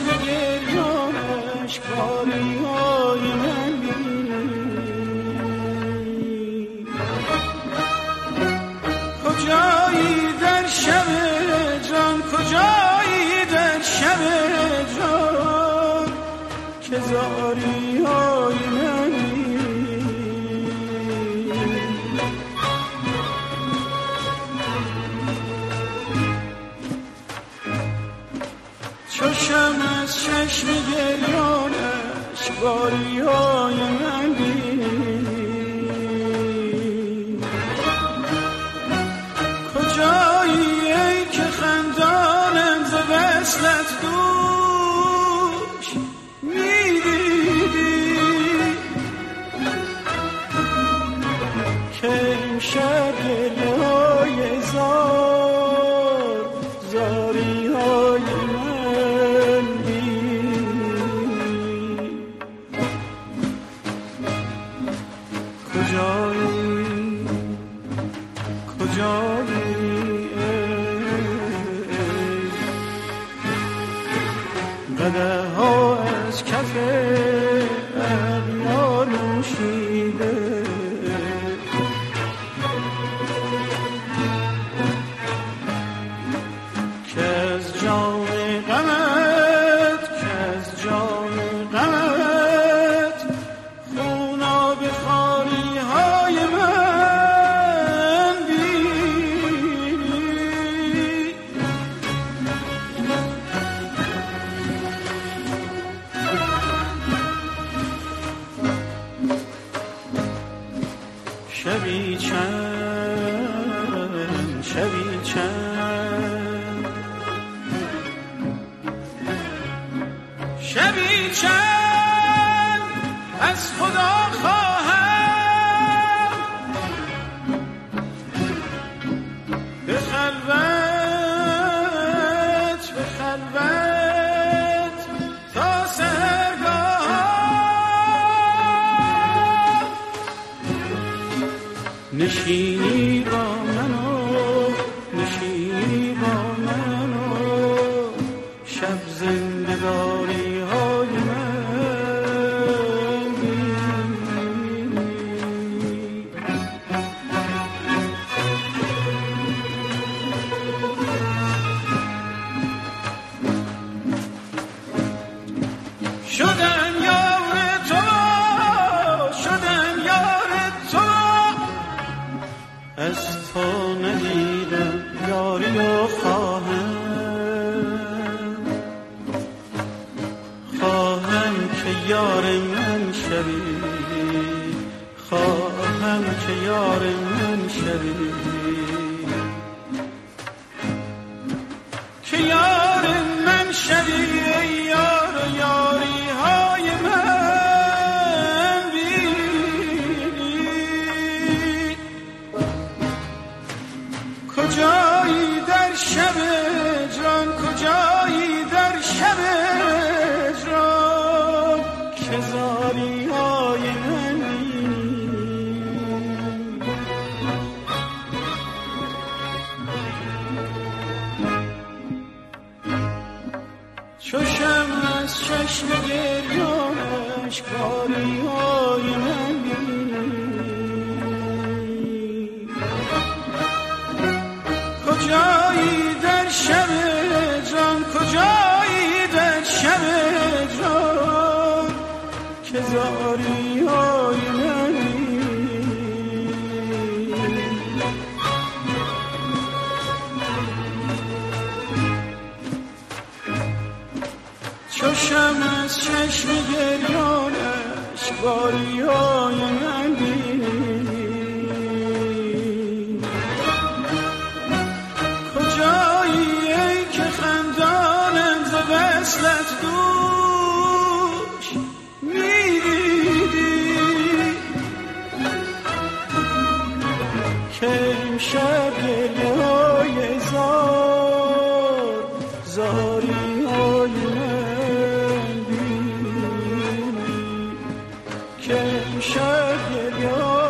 چشم گریانش کاری های من بینی. کجایی در شب جان، کجایی در شب جان که زاری های من بینی. چشم از چشم گریانش باری های من بینی. کجایی ای که خندانم ز وصلت دوش میدیدی که امشب گریه های زار زاری های من بینی. کجایی کجایی قدح ها از کف ابیار نوشیده که از جام غمت خوناب خاری های من بینی. شبی چند از خدا خواهم به خلوت تا سحرگاه نشینی با منو شب زندگاری های من بینی. شدم یار تو از تو ندیدم یاری و خواهم که یار من شوی، خواهم که یار من شوی، که یار من شوی ای یار یاری های من بینی. کجایی در شب جان، کجایی در شب جان که زاری های من بینی. چشم از چشم گریانش کاری های من بینی. کجایی در شب جان، کجایی در شب جان که زاری های من بینی. چشم از چشم گریانش باری های من بینی. کجایی ای که خندانم ز وصلت دوش میدیدی که امشب گریه های زاری های من بینی. که امشب گریه